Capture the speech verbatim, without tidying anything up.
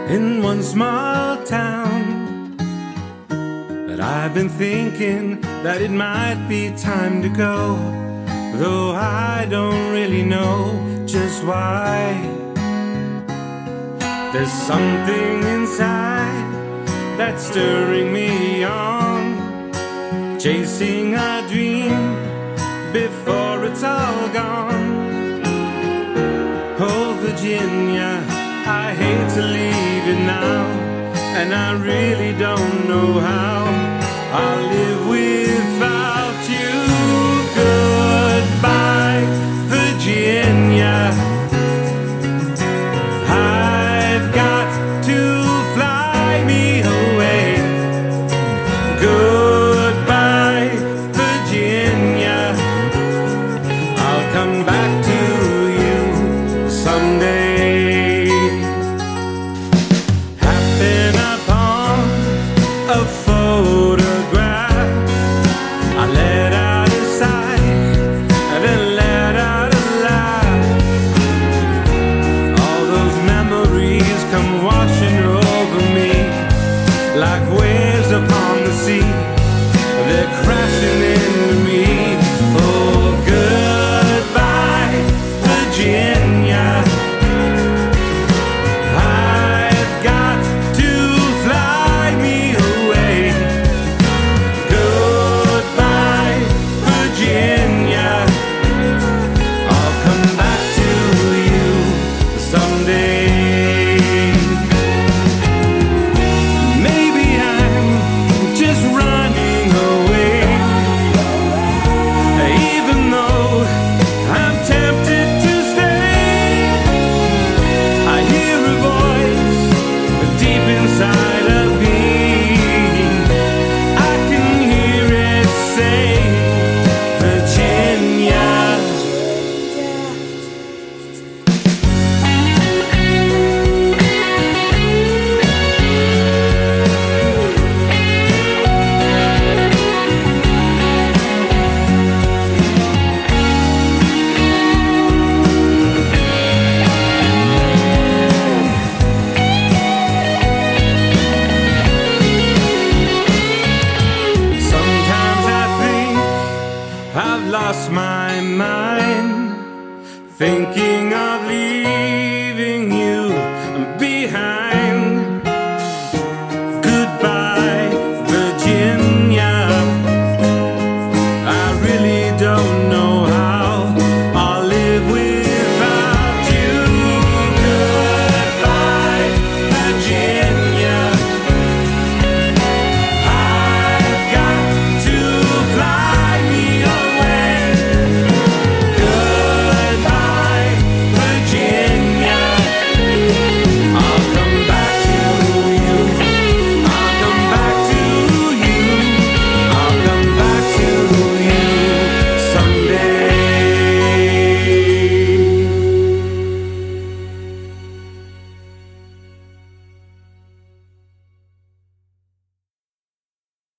in one small town. But I've been thinking that it might be time to go, though I don't really know just why. There's something inside that's stirring me on, chasing a dream before it's all gone. Oh, Virginia, I hate to leave you now, and I really don't know how I'll live without you. Goodbye, Virginia, I've got to fly me away. Goodbye, Virginia, I'll come back to you someday. Happen upon a photograph, I let out a sigh and then let out a laugh. All those memories come washing over me like waves upon the sea. They're crashing into me. Oh, goodbye, Virginia, I've got to fly me away. Goodbye, Virginia, I'll come back to you someday.